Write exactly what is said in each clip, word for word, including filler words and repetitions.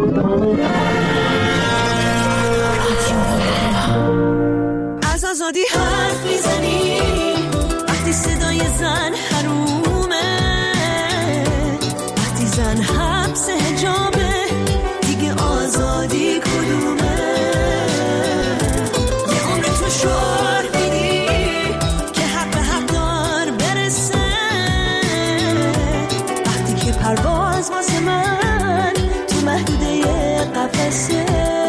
از آزادی حرف میزنی وقتی صدای زن حرومه، وقتی زن حبس حجابه دیگه آزادی کدومه؟ یه عمر تو شعار میدی که حق به حق دار برسه، وقتی که پرواز واسه من تو محدوده قفسه.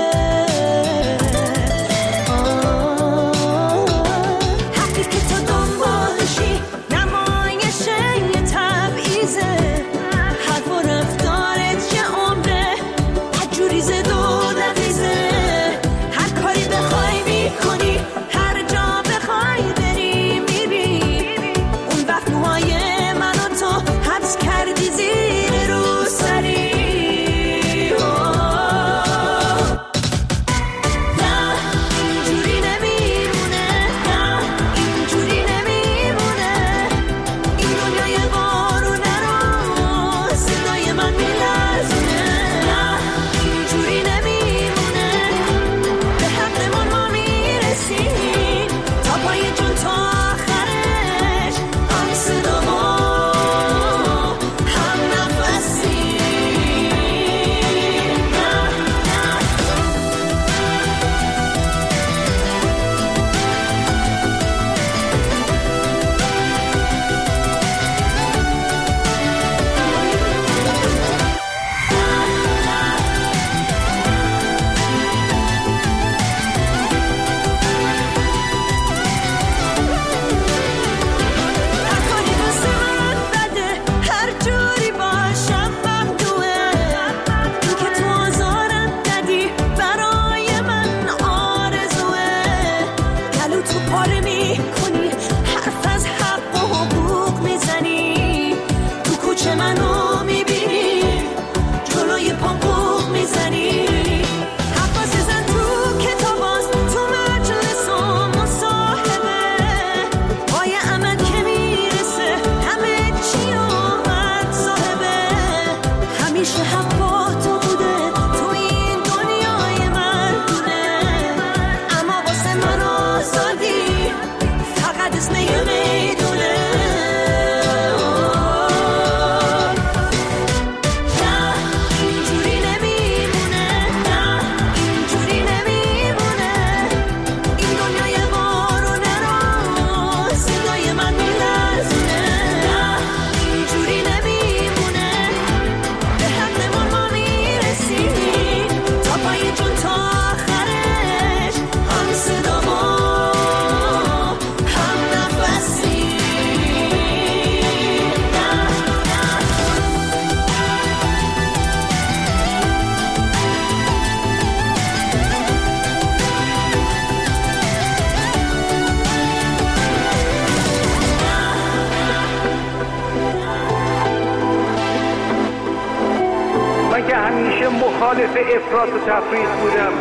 مخالف افراط و تفریط بودم.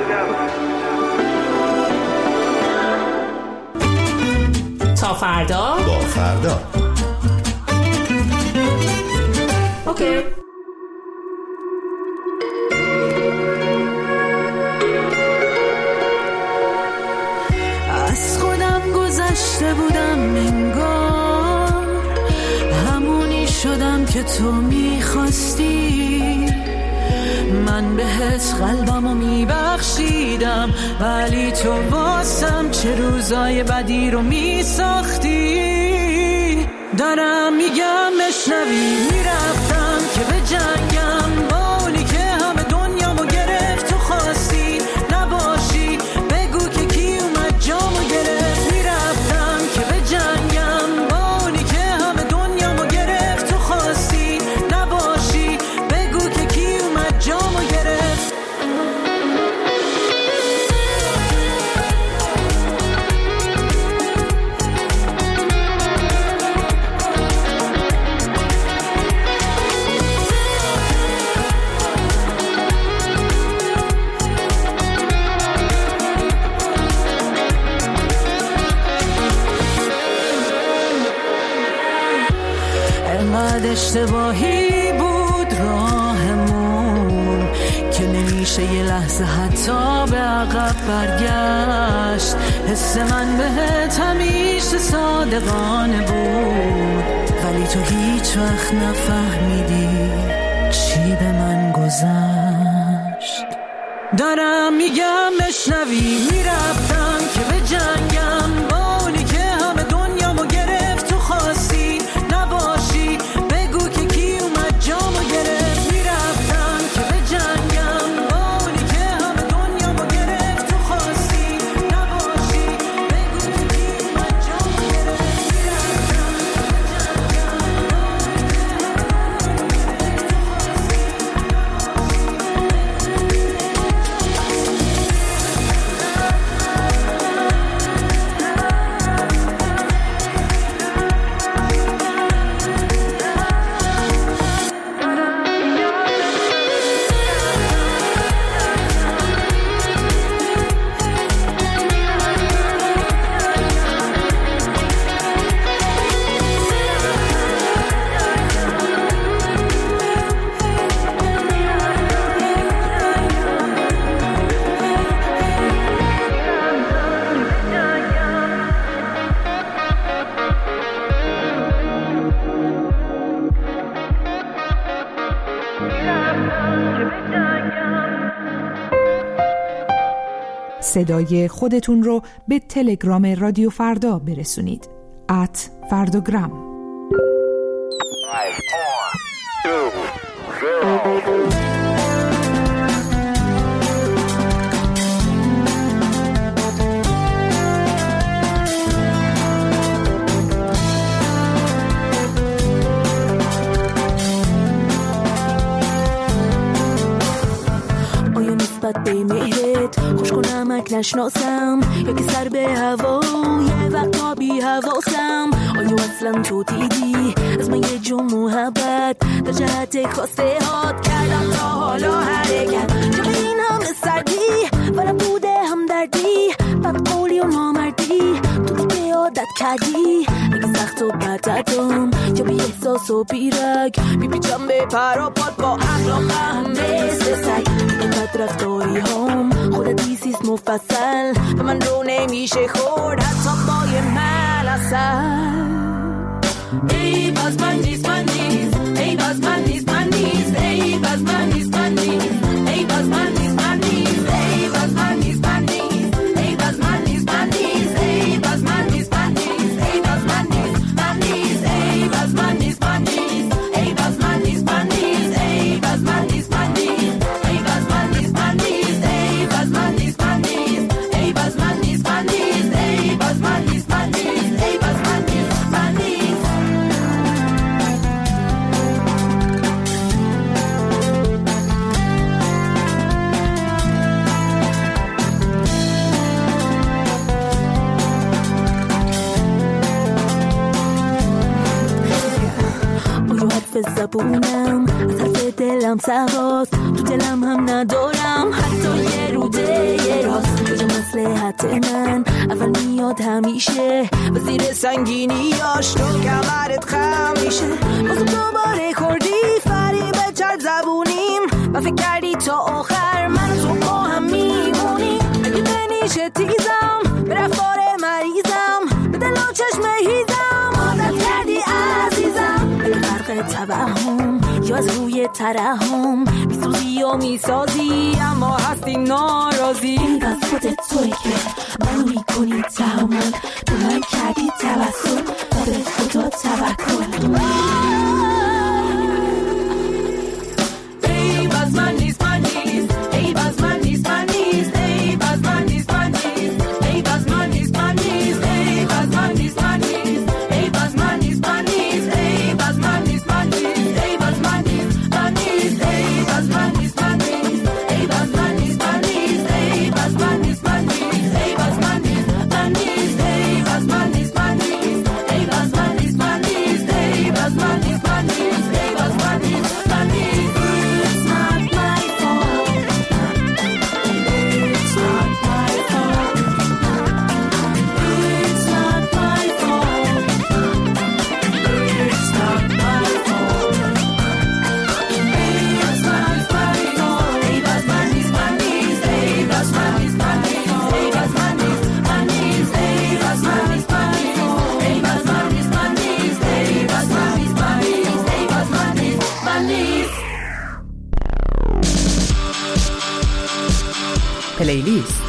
تا فردا با فردا اوکی. از خودم گذشته بودم انگار، همونی شدم که تو میخواستی. من بهت قلبمو میبخشیدم ولی تو واسم چه روزای بدی رو میساختی. دارم میگم بشنوی، میرفتم که به جنگم با اونی که همه دنیامو گرفت. تو خواستی نباشی، بگو که کی اومد جامو گرفت. میرفتم که به جنگم با اونی که همه دنیامو گرفت. تو خواستی نباشی، بگو که کی اومد جامو گرفت. انقدر اشتباهی بود راهمون که نمیشه یه لحظه حتی به عقب برگشت. حس من بهت همیشه صادقانه بود، ولی تو هیچ وقت نفهمیدی چی به من گذشت. دارم میگم بشنوی، میرفتم که به جنگم با اونی که همه دنیامو گرفت. تو خواستی نباشی، بگو که کی اومد جامو گرفت. میرفتم که به جنگم با اونی که همه دنیامو گرفت. تو خواستی نباشی، بگو که کی اومد جامو گرفت. میرفتم صدای خودتون رو به تلگرام رادیو فردا برسونید. ات فرداگرام. به مهرت خوش کنم اک نشناسم، یا که سر به هوا یه وقتا بی حواسم. آیا اصلا تو دیدی از من یه جو محبت در جهت خواسته هات کردم تا حالا حرکت؟ چه به این همه سردی و نبوده هم دردی، بد قولی و نامردی تو دیگه عادت کردی. اگه سخت و بددم یا بی احساس و بیرگ بی پیچم به پر و پاد با اخلاق هم مثل سگ. اینقدر رفتاری هم خودت دیسیست مفصل به من رو نمیشه خورد حتی با یه ملسل. ای باز من نیست من نیست، ای باز من نیست من نیست، ای باز من نیست من نیست، ای باز من نیست من نیست، ای باز من نیست من نیست، ای باز من نیست من نیست، ای باز من نیست من نیست، ای باز من نیست من نیست، ای باز من نیست من نیست، ای باز من نیست من نیست، ای باز من نیست من نیست. زبونم از حرف دلم سواست، تو دلم هم ندارم حتی یه روده یه راست. کجا مصلحت من اول میاد همیشه و زیر سنگینیاش تو کمرت خم میشه. بازم دوباره خوردی فریب چرد زبونیم و فکر کردی تا آخر من تو با هم میمونیم. اگه بنیشه تیزم به رفتار مریضم به دل و چشم هیزم عادت کردی عزیزم. به فرق توهم یا از روی ترحم میسوزی و میسازی اما هستی ناراضی. این از خودت توی که منو میکنی تحمل، به من کردی توسل و به خدا توکل. ای باز من نیست من نیست، ای باز من نیست من نیست، ای باز من نیست من نیست، ای باز من نیست من نیست، ای باز من نیست من نیست، ای باز من نیست من نیست، ای باز من نیست من نیست، ای باز من نیست من نیست، ای باز من نیست من نیست، ای باز من نیست من نیست، ای باز من نیست من نیست، ای باز من نیست من نیست، ای باز من نیست من نیست، ای باز من نیست من نیست، ای باز من نیست من نیست. پلیلیست.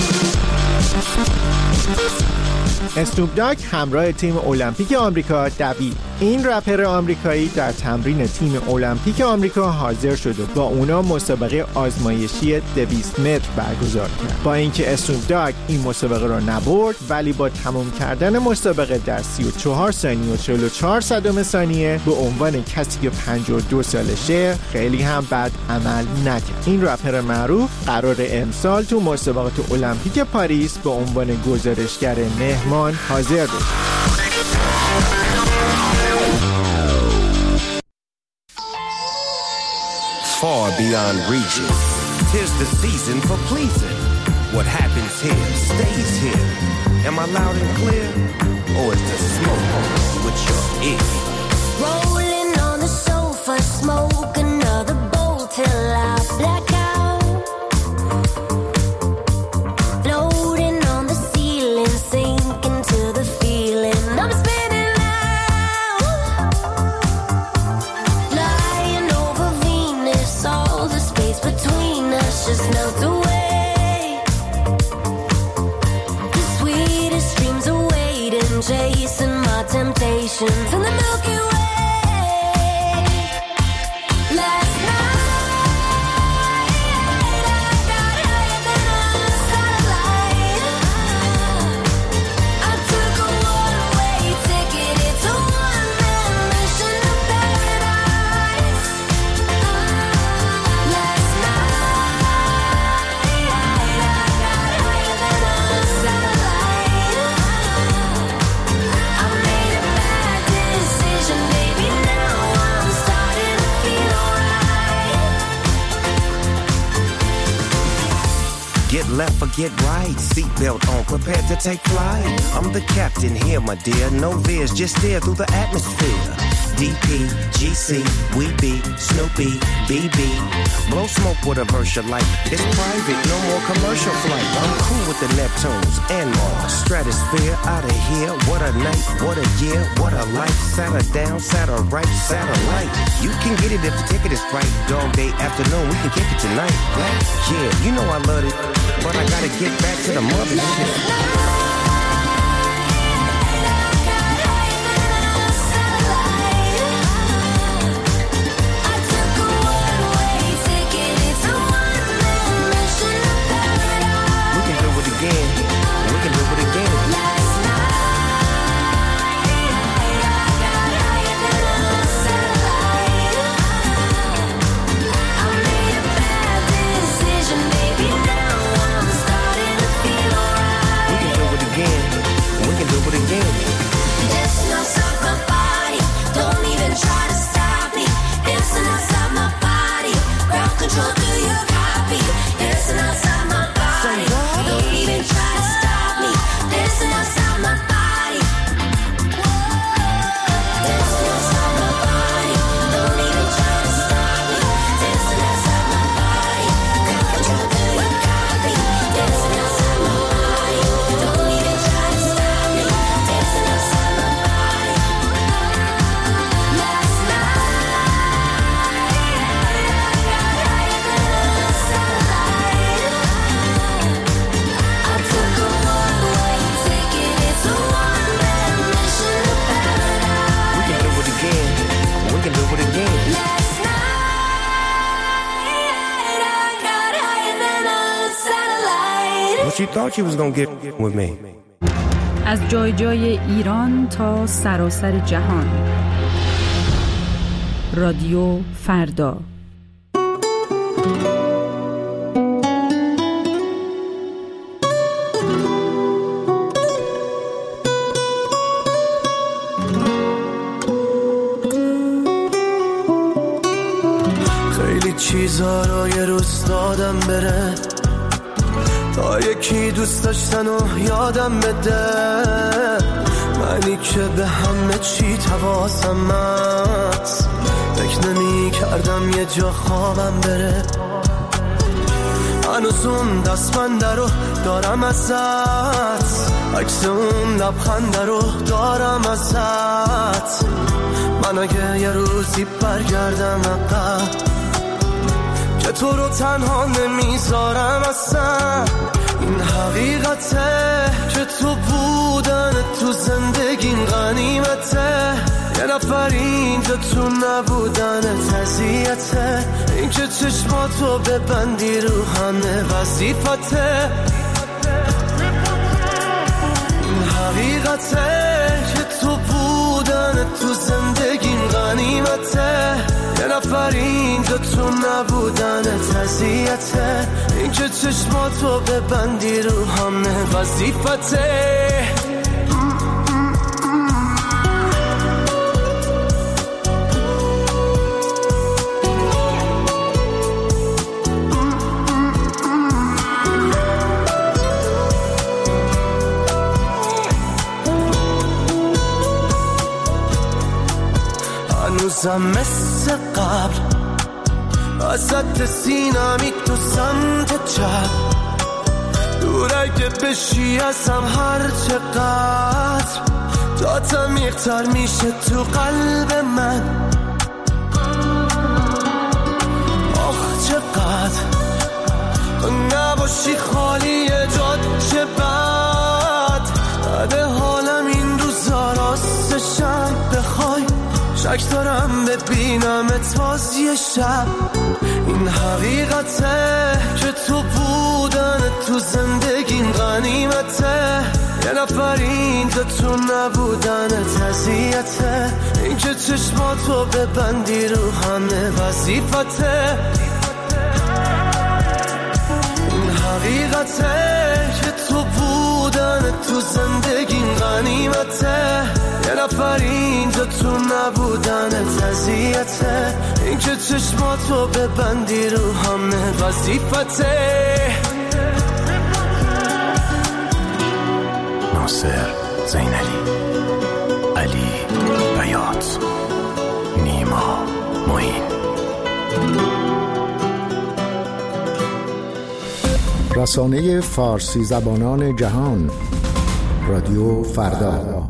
اسنوپ داگ همراه تیم المپیک آمریکا دوید. این رپر آمریکایی در تمرین تیم المپیک آمریکا حاضر شد و با اونا مسابقه آزمایشی دویست متر برگزار کرد. با اینکه اسنوپ داگ این مسابقه را نبرد، ولی با تمام کردن مسابقه در سی و چهار ثانیه و چهل و چهار صدم ثانیه به عنوان کسی که پنجاه و دو سالشه خیلی هم بد عمل نکرد. این رپر معروف قرار امسال تو مسابقات المپیک پاریس به عنوان گزارشگر مهمان حاضر بشه. Far beyond reaching, 'tis the season for pleasing. What happens here stays here. Am I loud and clear, or is the smoke with your ear? Rolling on the sofa, smoke another bowl till I black out. Floating on the ceiling, sinking to the feeling. I'm spinning out, flying over Venus. All the space between us just melt away. The sweetest dreams are waiting, chasing my temptations in the Milky Way. Last night I got higher than a satellite. I took a one-way ticket, it's a one-man mission to paradise. Last night I got higher than a satellite. I made a bad decision, baby, now I'm starting to feel alright. Get left or get right, seatbelt on, prepared to take flight. I'm the captain here, my dear, no veers, just steer through the atmosphere. D P, G C, we be Snoopy, B B. Blow smoke with a verse you like. It's private, no more commercial flight. I'm cool with the Neptunes and Mars. Stratosphere, out of here. What a night, what a year, what a life. Saturn down, Saturn right, satellite. You can get it if the ticket is right. Dog day afternoon, we can kick it tonight. Yeah, you know I love it, but I gotta get back to the mothership. She thought she was gonna get with me. از جای جای ایران تا سراسر جهان. رادیو فردا. خیلی چیزا رو یه روز دادم بره تا یکی دوست داشتن و یادم بده، منی که به همه چی حواسم هست، فکر نمی کردم یه جا خوابم بره. هنوز اون دستبنده رو دارم ازت، عکس اون لبخنده رو دارم ازت. من اگه یه روزی برگردم عقب که تو رو تنها نمیذارم اصلا. این حقیقته که تو بودن تو زندگیم غنیمته. یه نفر اینجا تو نبودن تزیته. این که چشماتو ببندی رو همه وظیفته. این حقیقته که تو بودن تو زندگیم غنیمته. یه نفر اینجا تو نبودن تزیته. این که چشماتو ببندی رو همه وظیفته. هنوزم مثل قبل وسط سینمی تو سمت چپ. دور اگه بشی ازم هر چقدر تا عمیق‌تر میشه تو قلب من. آخ چقدر تو نباشی خالی جاد چه بد. بعد حالم این روزا راستشم بخوای شک دارم ببینمت باز یه شب. این حقیقته که تو بودن تو زندگیم غنیمته. یه نفر اینجا تو نبودن تزیته. این که چشماتو ببندی رو همه وظیفته. این حقیقته که تو بودن تو زندگیم غنیمته. یه نفر اینجا تو نبودن تزیته. این که چشماتو ببندی رو همه وظیفته. ناصر زینلی، علی بیات، نیما معین. رسانه فارسی زبانان جهان، رادیو فردا.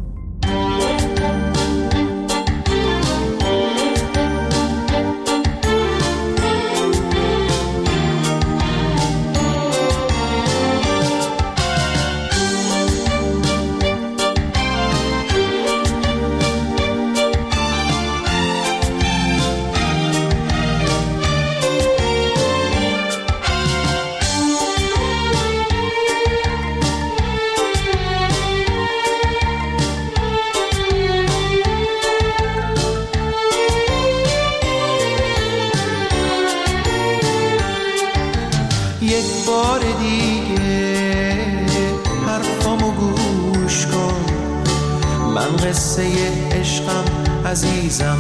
قصه عشقم عزیزم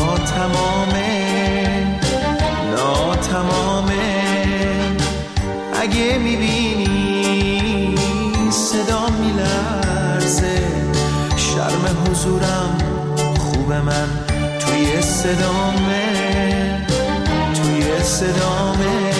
ناتمامه ناتمامه. اگه میبینی صدا میلرزه، شرم حضورم خوب من توی صدامه توی صدامه.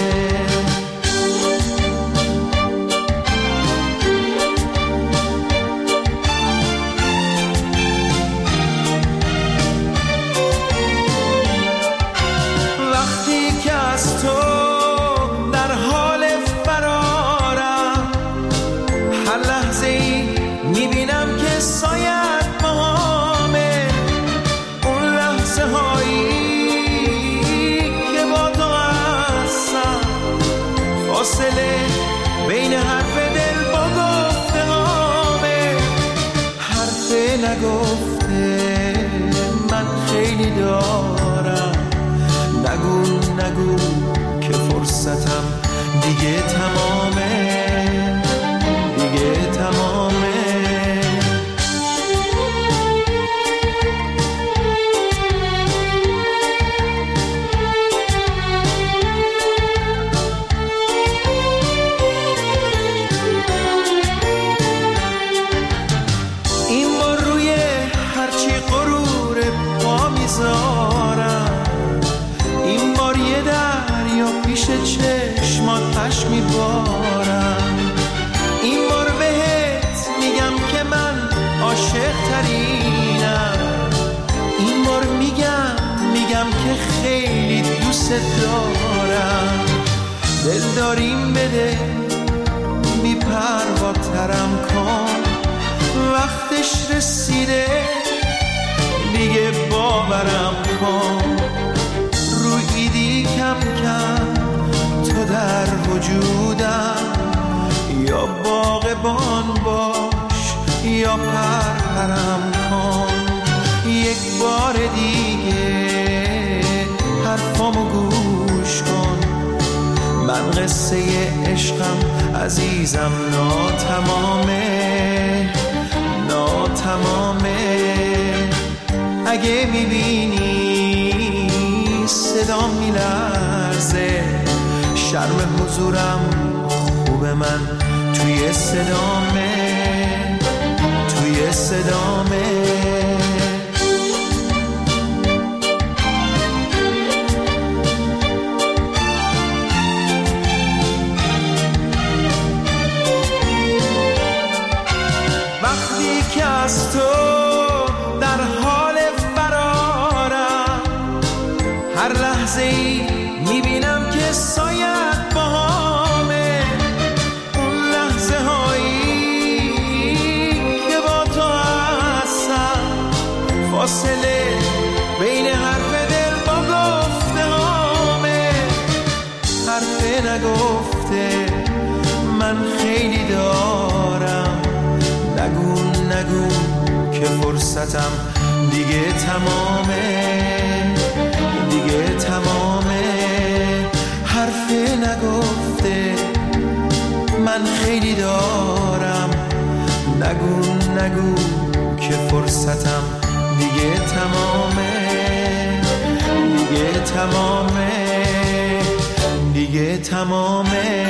بین حرف دل با گفته هامه، حرف نگفته من خیلی دارم. نگو نگو که فرصتم دیگه تمامه دیگه تمامه. این بار یه دریا پیش چشمات پش میبارم. این بار بهت میگم که من عاشق ترینم. این بار میگم میگم که خیلی دوست دارم. دل داریم بده بی پروا ترم کن، وقتش رسیده دیگه باورم کن، رویدی کم کم تو در وجودم، یا باغبان باش یا پرپرم کن، یک بار دیگه حرفامو گوش کن، من قصه عشقم عزیزم ناتمامه ناتمامه، اگه میبینی صدام میلرزه، شرم حضورم خوب من توی صدامه توی صدامه. وقتی که از تو در حال فرارم، هر لحظه ای میبینم که سایت باهامه، اون لحظه هایی که با تو هستم، فاصله بین حرف دل با گفته هامه، حرف نگفته من خیلی دارم، نگو نگو که فرصتم دیگه تمامه دیگه تمامه، حرف نگفته من خیلی دارم، نگو نگو که فرصتم دیگه تمامه دیگه تمامه دیگه تمامه.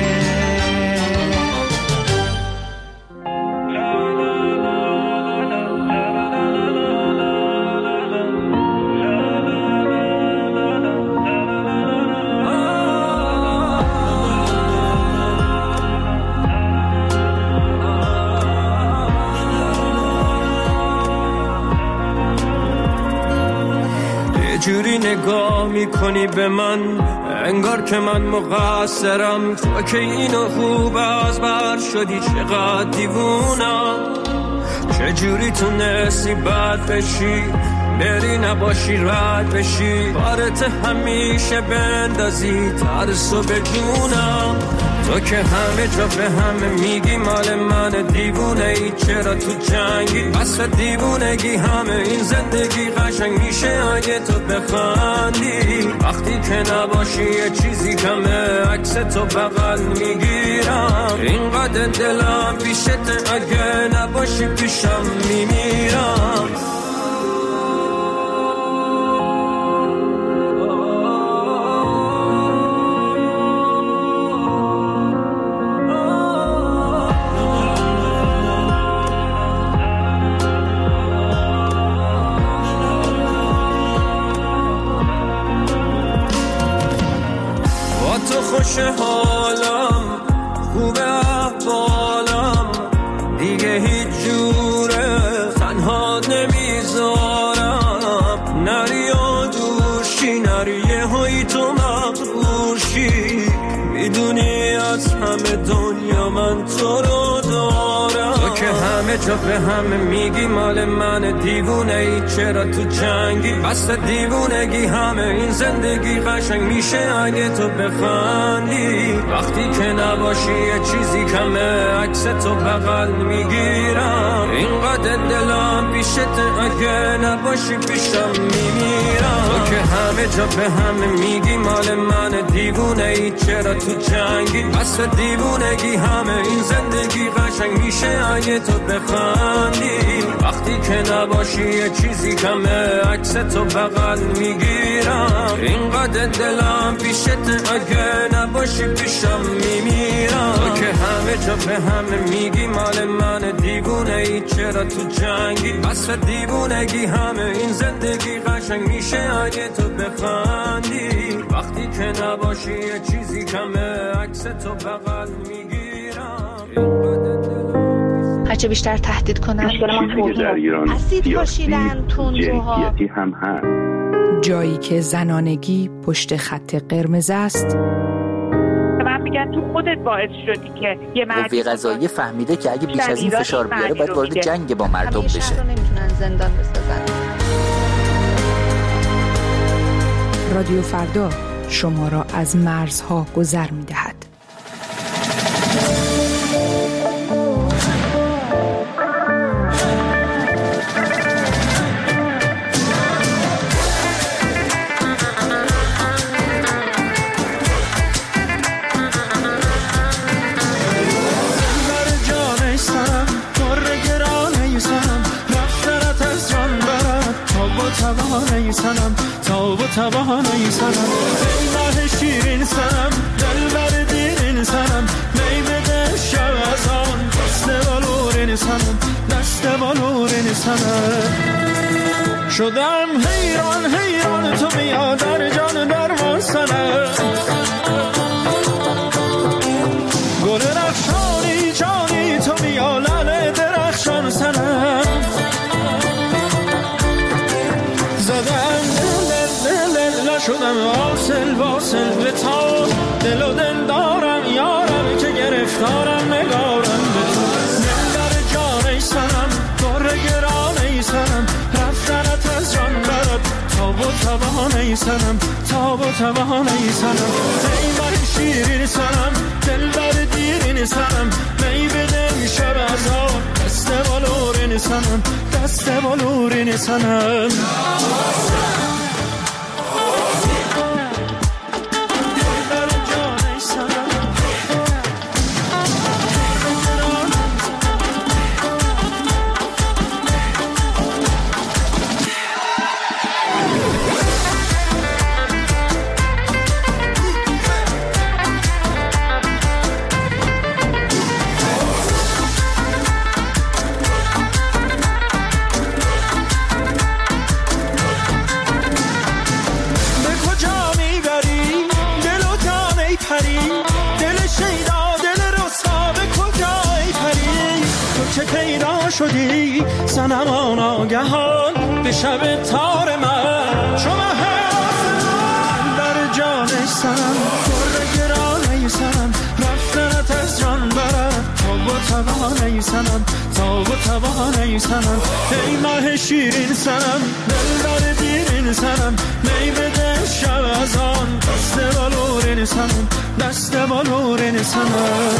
جوری نگاه میکنی به من انگار که من مقصرم، تو که اینو خوب از بر شدی، چقدر دیوونم، چجوری تونستی بد بشی، بری نباشی رد بشی، بارت همیشه بندازی ترسو به جونم، تو که همه جا به همه میگی مال من، دیوونه ای چرا تو جنگی، بس دیوونگی همه این زندگی قشنگ میشه اگه تو بخندی، وقتی که نباشی یه چیزی کمه، عکس تو بغل میگیرم، اینقدر دلم پیشت اگه نباشی پیشم میمیرم. خوش حالم خوبه احوالم دیگه هیچ جوره تنها نمیذارم، نری و دورشی نری یه هایی تو مغرورشی، میدونی از همه دنیا من تو رو دارم، تو که همه جا به همه میگی مال من، دیوونه ای چرا تو جنگی، بس دیوونگی همه این زندگی قشنگ میشه اگه تو بخندی، وقتی که نباشی یه چیزی کمه، عکس تو بغل میگیرم، اینقدر دلم پیشت اگه نباشی پیشم میمیرم، تو که همه جا به همه میگی مال من، دیوونه ای چرا تو جنگی، بس دیوونگی همه این زندگی قشنگ میشه اگه تو بخندی، وقتی که نباشی یه چیزی کمه، عکس تو بغل میگیرم، اینقدر دلم پیشت اگه نباشی پیشم میمیرم، تو که همه جا به همه میگی مال من، دیوونه ای چرا تو جنگی، بس دیوونگی همه این زندگی قشنگ میشه اگه تو بخندی، وقتی که نباشی یه چیزی کمه، عکس تو بغل میگیرم. هرچه بیشتر تهدید کنن اسید پاشیدن تندروها هم هست. جایی که زنانگی پشت خط قرمز است میگن تو خودت باعث شدی که یه مردی قوه قضاییه فهمیده که اگه بیش از این فشار بیاره باید وارد جنگ با مردم بشه. شهر رو نمیتونن زندان بسازن. رادیو فردا شما را از مرزها گذر می‌دهد. توانه سنم تا و توانه سنم ای ماه شیرین سنم دل بر دیرین سنم می بده شب از آن دست بالورین سنم دست بالورین سنم شدم حیران حیران تو بیا در جان درمان سنم گل رخشانی جانی تو بیا لعل درخشان سنم زدم دل دل دل شدم واصل واصل به تا دل و دل دارم یارم که گرفتارم نگارم به تو دل در جان ای سنم دور گران ای سنم رفتنت از جان برد تا و توان ای سنم تا و توان ای سنم ای من شیرین سنم دل بر دیرین سنم می بدم شب از آن دست بالورین سنم دست بالورین سنم شدی سنمان آگهان به شب تار من شما هستم در جان سنم پر گرانه سنم رفتنت از جان برد تا و توانه سنم تا و توانه سنم ای ماه شیرین سنم دل در دیرین سنم می بده شب از آن دست بالورین سنم دست بالورین سنم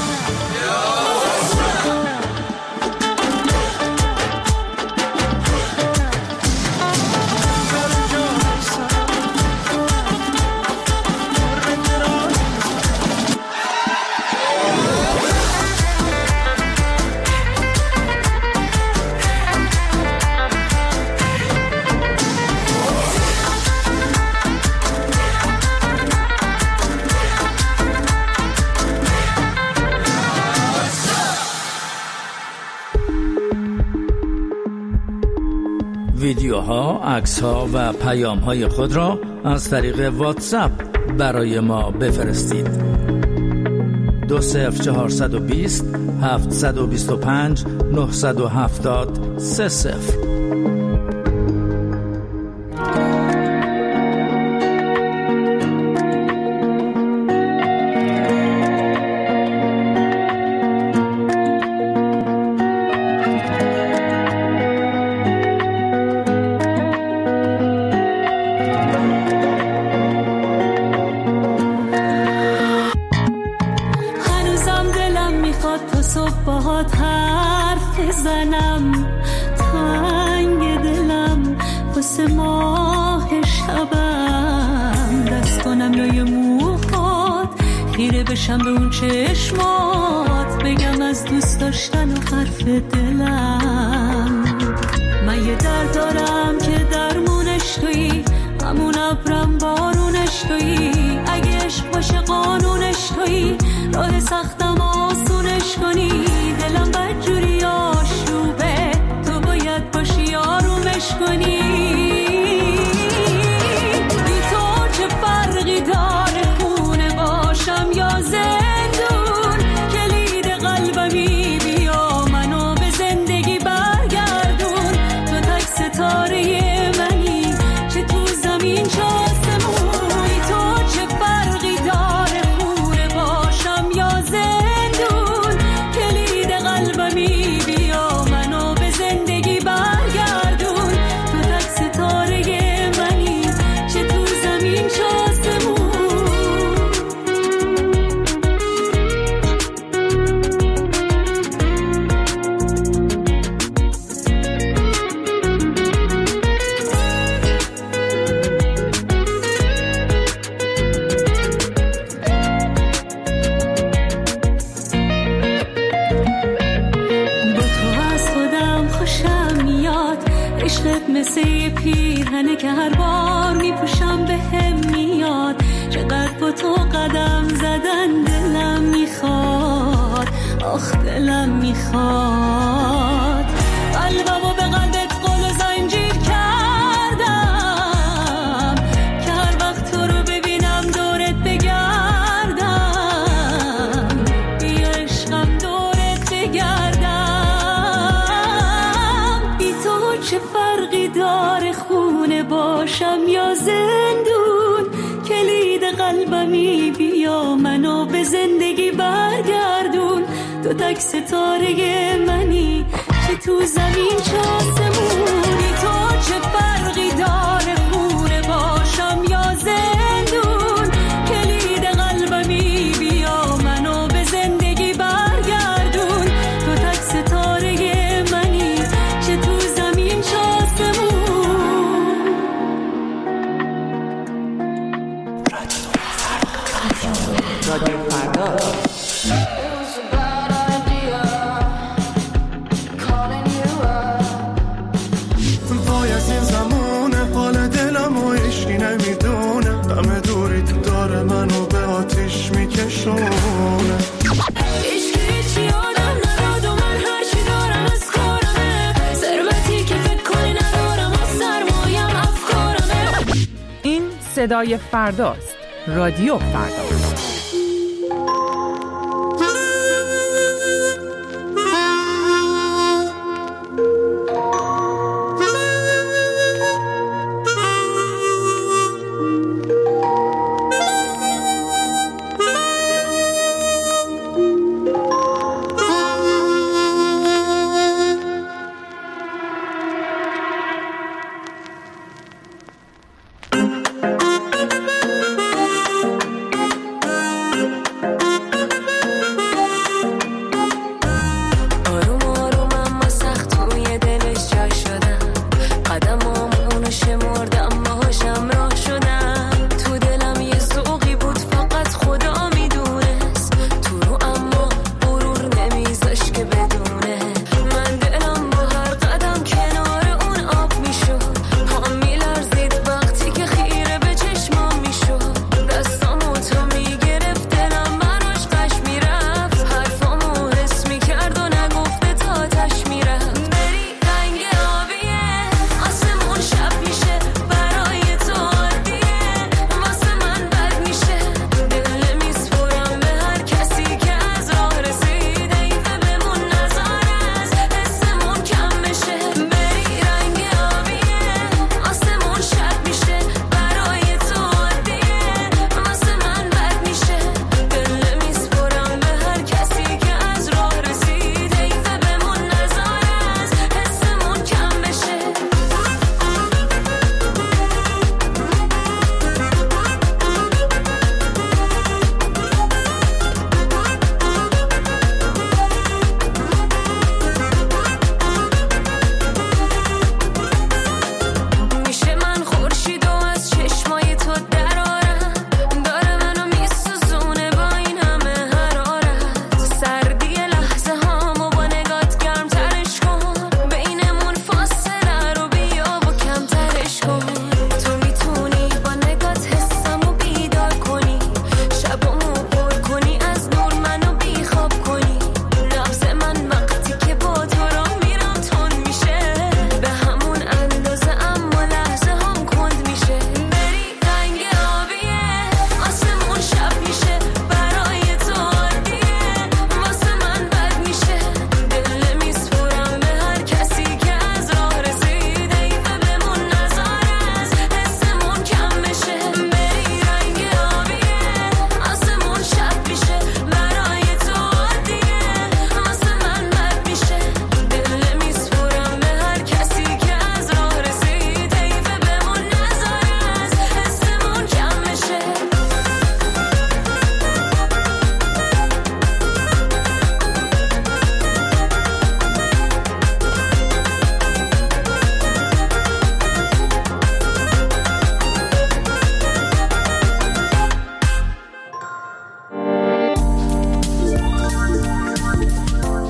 ویدیوها، عکس‌ها و پیام‌های خود را از طریق واتساپ برای ما بفرستید. دو صفر چهارصد و بیست هفتصد و بیست و پنج نهصد و هفتاد سه صفر. بشم به اون چشمات بگم از دوست داشتن و حرف دلم من یه درد دارم که درمونش تویی همون ابرم بارونش تویی اگه عشق باشه قانونش تویی راه سختم آسونش کنی دلم بدجوری آشوبه تو باید باشی آرومش کنی بی تو چه فرقی داره خونه باشم یا زندون کلید قلبمی بیا منو به زندگی برگردون تو تک ستاره منی چه تو زمین چه آسمون تو چه فرقی داره خونه باش مثل یه پیرهنه که هر بار میپوشم به هم میاد. چقدر با تو قدم زدن دلم میخواد، آخ دلم میخواد. قلبمو به قلبت قل و زنجیر کردم که هر وقت تو رو ببینم دورت بگردم. بیا عشقم دورت بگردم. بی تو چه فرقی داره خونه باشم یا زندون؟ کلید قلبمی بیا منو به زندگی برگردون. تو تک ستاره منی که تو زمین چه آسمونی. تو چه فرقی داره خونه باشم یا زندون؟ کلید قلبمی بیا منو به زندگی برگردون. تو تک ستاره منی که تو زمین چه آسمون. رادیو فردا. وای از این زمونه حال دلم و عشقی نمیدونه. همه دوری تو داره منو به آتیش میکشونه. عشقی چی آدم نداد و من هرچی دارم از کارمه. ثروتی که فکر کنی ندارم و سرمایم افکارمه. این صدای فرداست. رادیو فردا.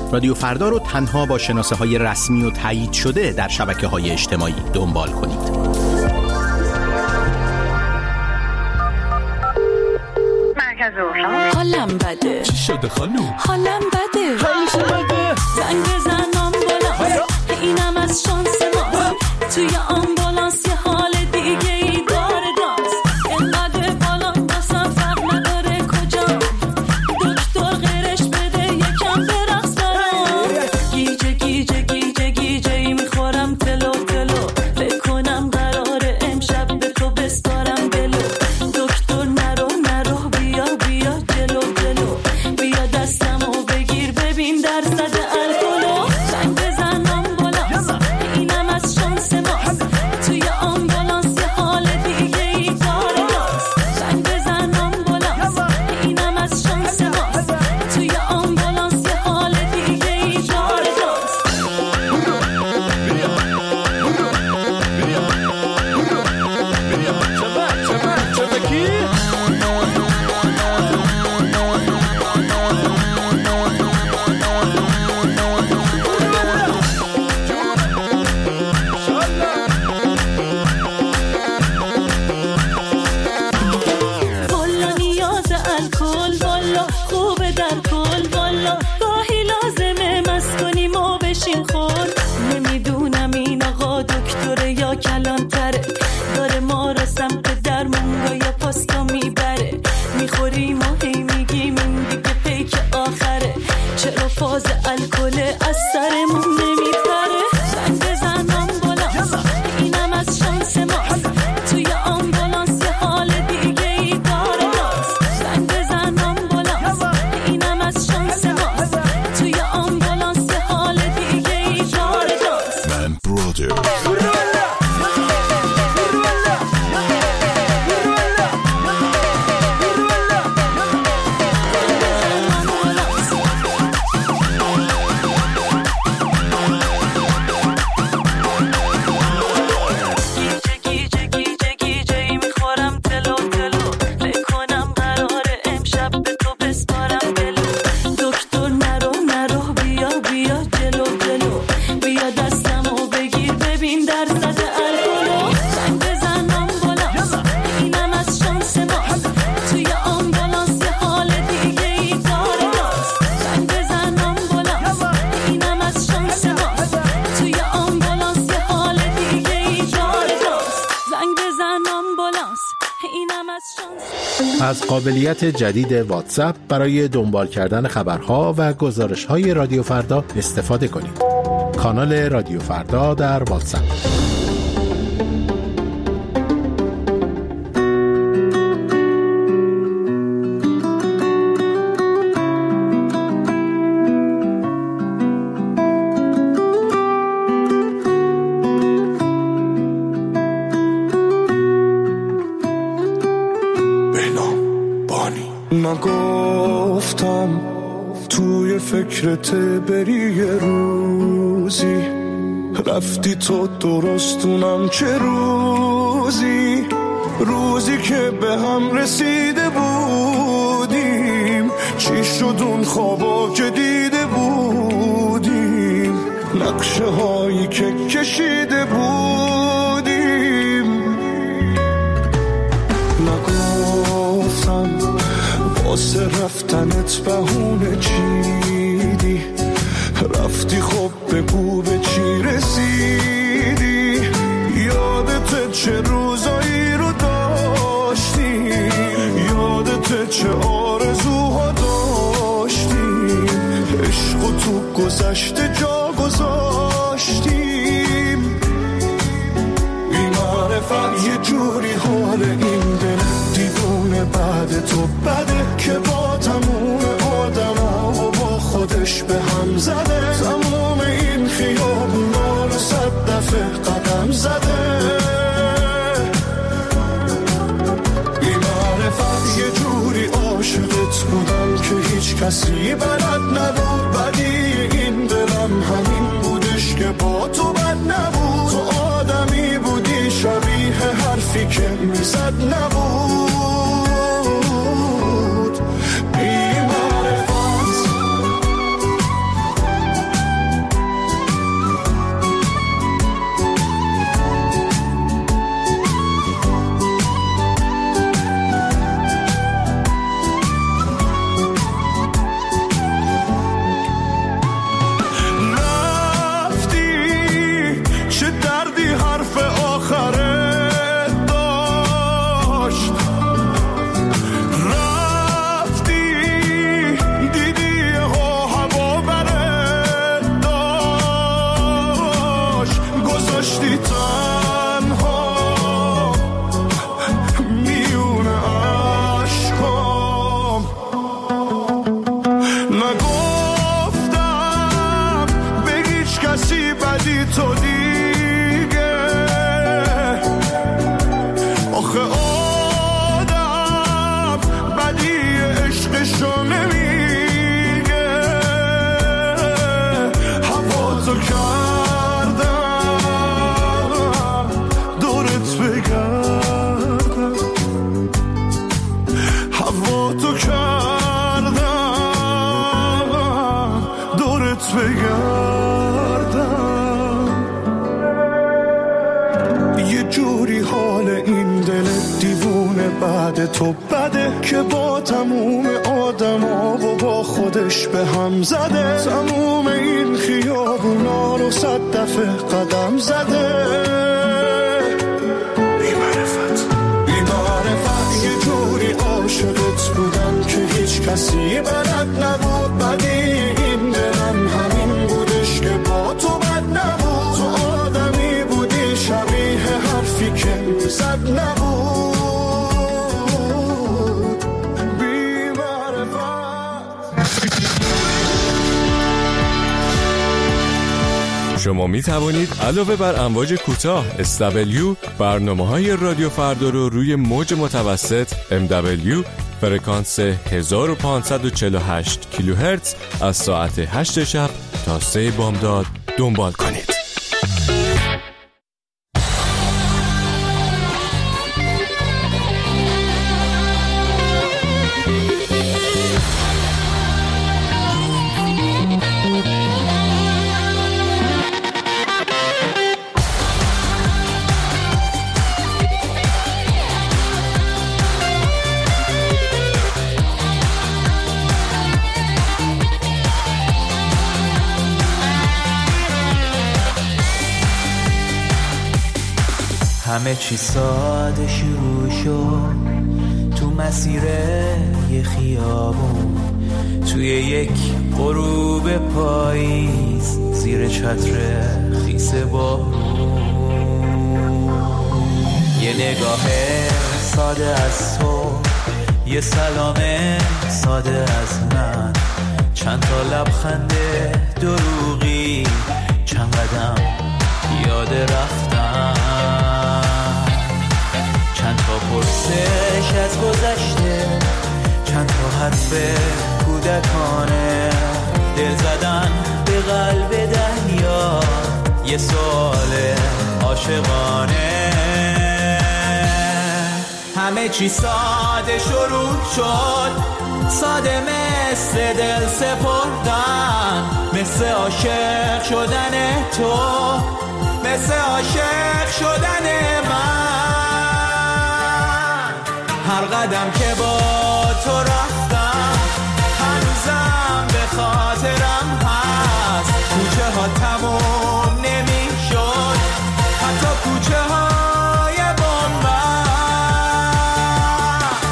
رادیو فردا رو تنها با شناسه های رسمی و تایید شده در شبکه های اجتماعی دنبال کنید. حالم بده. چی شده خانوم؟ حالم بده. همیشه بده. زنگ بزن آمبولانس، اینم از شانس ما. توی آمبولانس یه حال دیگه ای داره دانس. اینقدر بالان باسم فرق نداره کجا. دکتر غیرش بده یکم برقص برام. گیجه گیجه گیجه گیجه ای میخورم تلو تلو. فکر کنم قراره امشب به تو بسپارم بلو. دکتر نرو نرو بیا بیا جلو جلو. بیا دستمو بگیر ببین درصد الکلو. زنگ بزن آمبولانس، اینم از شانس ماست. توی آمبولانس یه حال دیگه ای داره دانس. زنگ بزن آمبولانس، اینم از شانس ماست. توی آمبولانس یه حال دیگه ای داره دانس. والا نیاز الکل، والا خوبه در کل، والا گاهی لازمه مست کنیم و بشیم خور. نمیدونم این آقا دکتره یا کلانتره، داره ما رو سمت درمونگا یا پاستا میبره. میخوریم و هی میگیم این دیگه پیک آخره. چرا فاز الکل از سرمون نمیپره. زنگ بزن آمبولانس، اینم از شانس ماست. توی آمبولانس یه حال دیگه ای داره دانس. زنگ بزن آمبولانس، اینم از شانس ماست. توی آمبولانس یه حال دیگه ای داره دانس. من برادر گیجه گیجه گیجه ای میخورم تلو تلو. فکر کنم قراره امشب به تو بسپارم بلو. دکتر نرو نرو بیا بیا جلو جلو. بیا دستمو بگیر ببین درصد الکلو. زنگ بزن آمبولانس، اینم از شانس ماست. توی آمبولانس یه حال دیگه ای داره دانس. زنگ بزن آمبولانس، اینم از شانس ماست. توی آمبولانس یه حال دیگه ای داره دانس. زنگ بزن آمبولانس، اینم از شانس. از قابلیت جدید واتساپ برای دنبال کردن خبرها و گزارش‌های رادیو فردا استفاده کنید. کانال رادیو فردا در واتساپ. نگفتم توی فکرت بری یه روزی. رفتی تو درستونم چه روزی. روزی که به هم رسیده بودیم. چی شد اون خوابا که دیده بودیم. نقشه هایی که کشیده بودیم. نگفتم واسه رفتنت بهونه چیدی. رفتی خب بگو به چی رسیدی. یادت چه روزایی رو داشتیم. یادت چه آرزوها داشتیم. عشق تو گذشته جا گذاشتیم. بی معرفت یه جوری حال این دل دیوونه بعد تو بده که با تموم آدم ها و با خودش به هم زده. تموم این خیابونا رو صد دفعه قدم زده. بی معرفت یه جوری عاشقت بودم که هیچ کسی بلد نبود. بدی این دلم همین بودش که با تو بد نبود. تو آدمی بودی شبیه حرفی که میزد نبود. بی معرفت نگفتم به هیچ کسی بدی تو دیگه، آخه آدم بدی عشقشو نمیگه. هوا تو کردم دورت بگردم، هوا تو کردم دورت بگردم. یه جوری حال این دل دیوونه بعد تو بده که با تموم آدم ها و با خودش به هم زده. تموم این خیابونا رو صد دفعه قدم زده. بی‌معرفت بی‌معرفت یه جوری عاشقت بودم که هیچ کسی بلد نبود. بدی این دلم همین بودش که با تو بد نبود. تو آدمی بودی شبیه حرفی که زد نبود. شما می توانید علاوه بر امواج کوتاه اس دبلیو برنامه‌های رادیو فردا رو روی موج متوسط ام دبلیو فرکانس هزار و پانصد و چهل و هشت کیلوهرتز از ساعت هشت شب تا سه بامداد دنبال کنید. همه چی ساده شروع شد تو مسیر یه خیابون، توی یک غروب پاییز زیر چتر خیس بارون. یه نگاه ساده از تو، یه سلام ساده از من، چند تا لبخند دروغی، چند قدم یاد رفتم، چند تا پرسش از گذشته، چند تا حرف کودکانه، دل زدن به قلب دریا، یه سوال عاشقانه. همه چی ساده شروع شد، ساده مثل دل سپردن، مثل عاشق شدن تو، مثل عاشق شدن من. هر قدم که با تو رفتم هنوزم به خاطرم هست. کوچه ها تموم نمی شد، حتی کوچه های بنبست.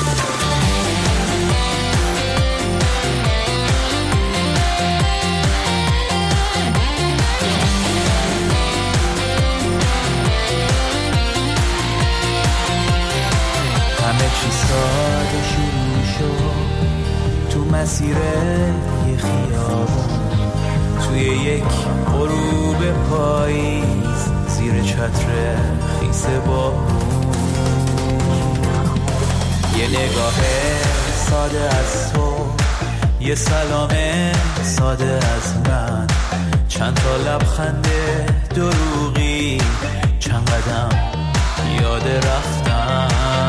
همه چی ساده شروع شد تو مسیر یه خیابون، توی یک غروب پاییز زیر چتر خیس بارون. یه نگاه ساده از تو، یه سلام ساده از من، چند تا لبخند دروغی، چند قدم یاد رفتم،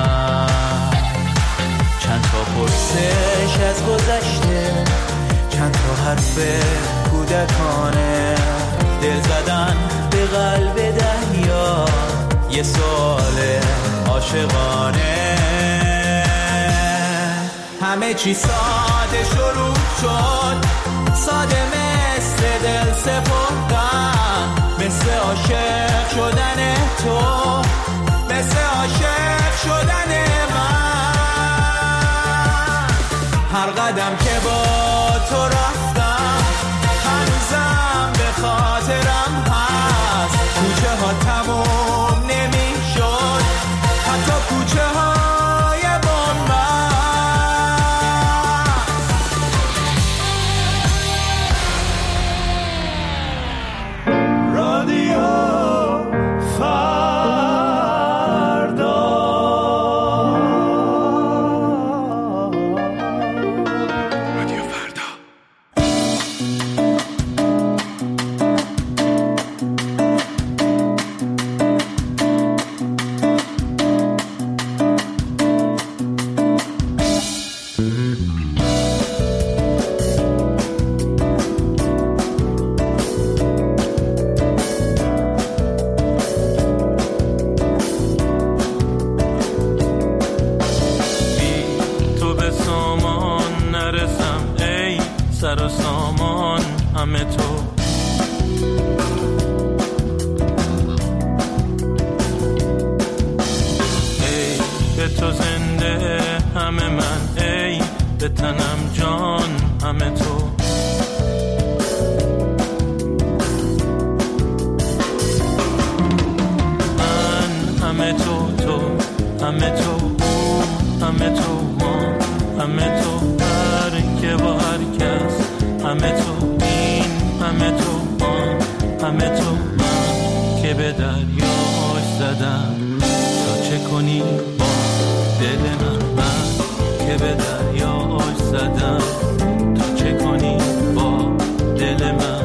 چند تا پرسش از گذشته، چند تا حرف کودکانه، دل زدن به قلب دریا، یه سوال عاشقانه. همه چی ساده شروع شد، ساده مثل دل سپردن، مثل عاشق شدن تو، مثل عاشق شدن من. هر قدم که با تو رفتم هنوزم به خاطرم هست. کوچه ها تموم نمی شد، حتی کوچه های بنبست. سر و سامان همه تو. ای به تو زنده همه من، ای به تنم جان همه تو. من همه تو، تو همه تو، همه تو ما، همه تو هر که با هر کس، همه تو این، همه تو آن، همه تو من که به دریاش زدم تا چه کنی با دل من. من که به دریاش زدم تا چه کنی با دل من.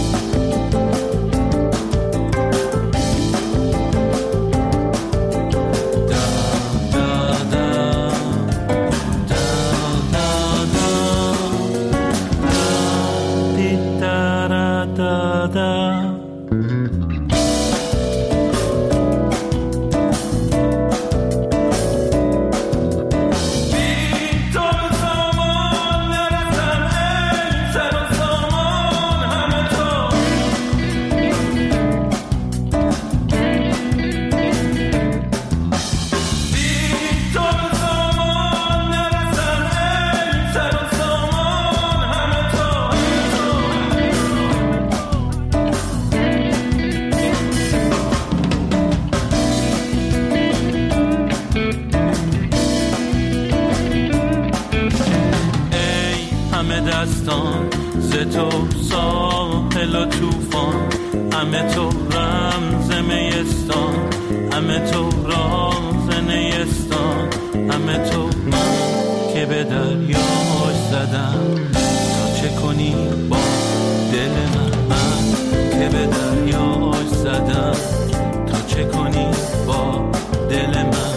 دستان ز تو ساحل و توفان، همه تو رمز میستان، همه تو راز نیستان، همه تو من که به دریاش زدم تا چه کنی با دل من. من که به دریاش زدم تا چه کنی با دل من.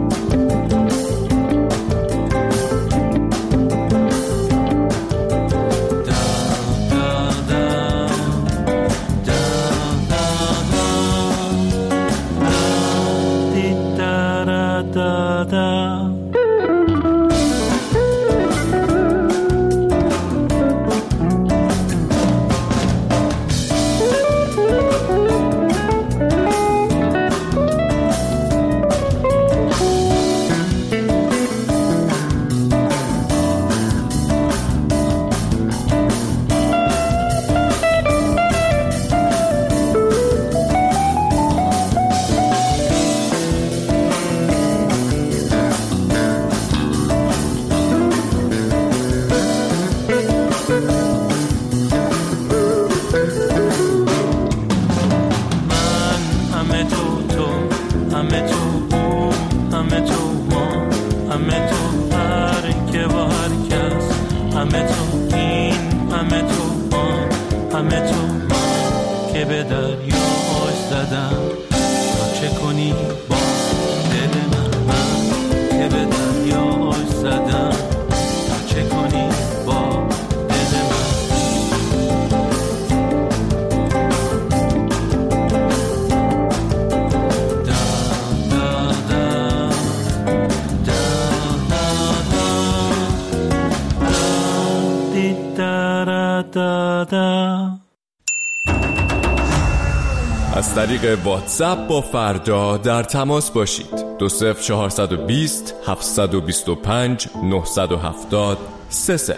از طریق واتساپ با فردا در تماس باشید. دو صفر چهارصد و بیست هفتصد و بیست و پنج نهصد و هفتاد سه صفر.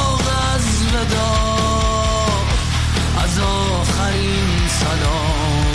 از آخرین سلام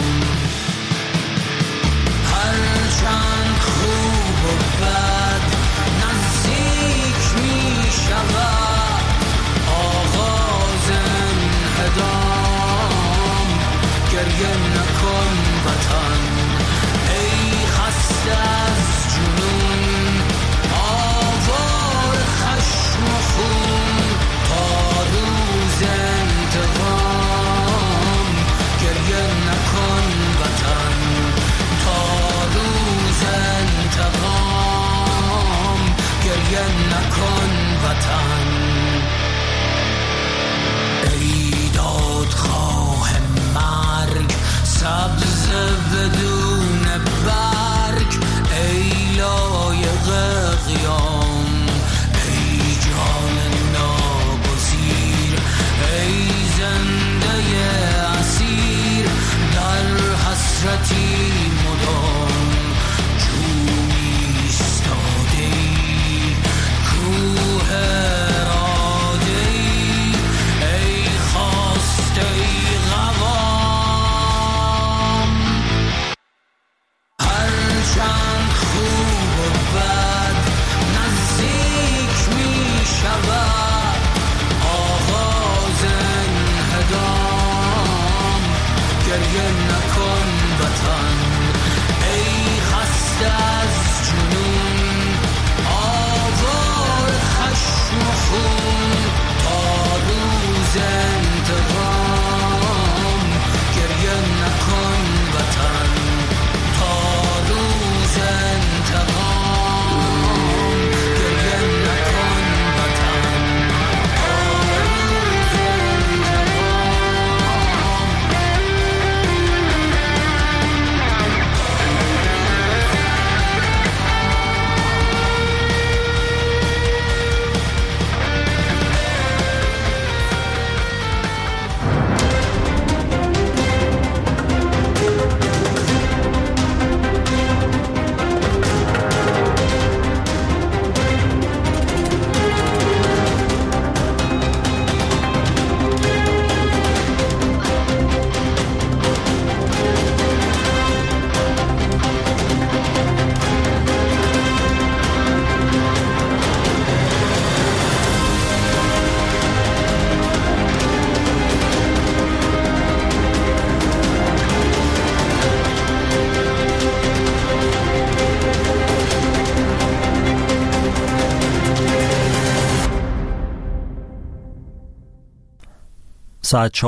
گریه نکن وطن ای خسته از جنون آوار خشم و خون تا روز انتقام گریه نکن وطن تا روز انتقام گریه نکن وطن تا روز انتقام. ساعت